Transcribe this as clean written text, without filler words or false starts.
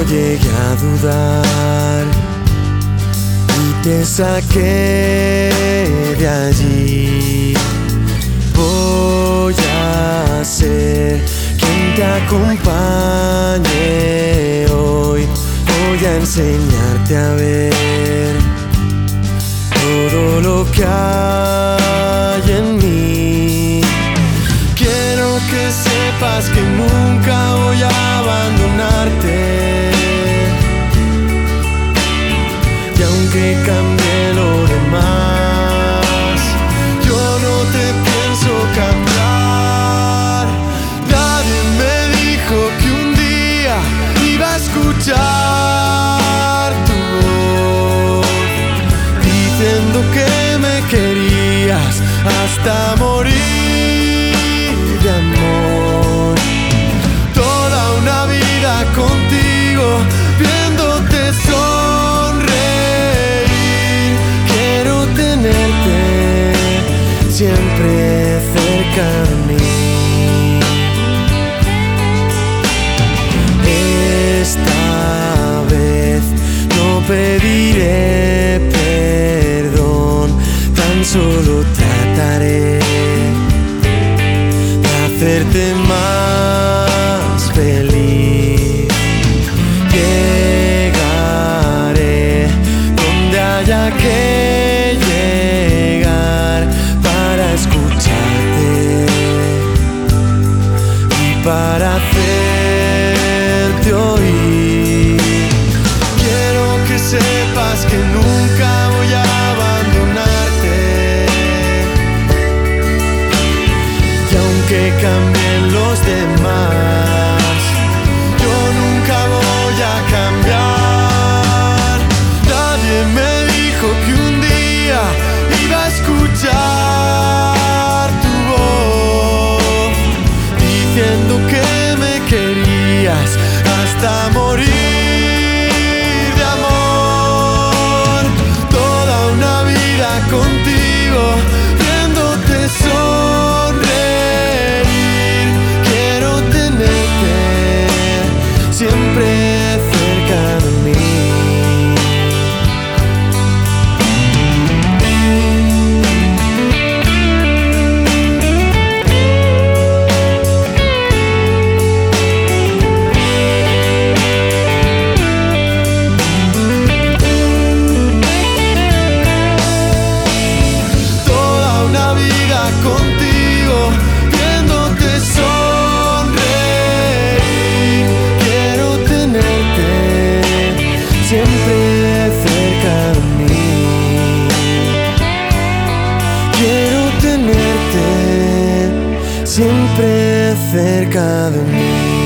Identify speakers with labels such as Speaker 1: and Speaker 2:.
Speaker 1: llegué a dudar y te saqué de allí. Voy a ser quien te acompañe hoy. Voy a enseñarte a ver todo lo que hay en mí. Quiero que sepas que nunca voy a abandonarte, y aunque cambie lo demás, yo no te pienso cambiar. Nadie me dijo que un día iba a escuchar tu voz diciendo que me querías hasta morir de amor. Toda una vida contigo, viéndote sonreír. Quiero tenerte siempre cerca de mí. Esta vez no pediré perdón, tan solo trataré de hacerte más feliz. Llegaré donde haya que llegar para escucharte y para hacerte oír. Quiero que sepas que nunca voy a abandonarte, y aunque cambien los demás, yo nunca voy a cambiar. Nadie me dijo que un día iba a escuchar tu voz diciendo que me querías hasta morir de amor. Toda una vida contigo, viéndote sonreír. Quiero tenerte siempre cerca de mí. Contigo, viéndote sonreír. Quiero tenerte siempre cerca de mí. Quiero tenerte siempre cerca de mí.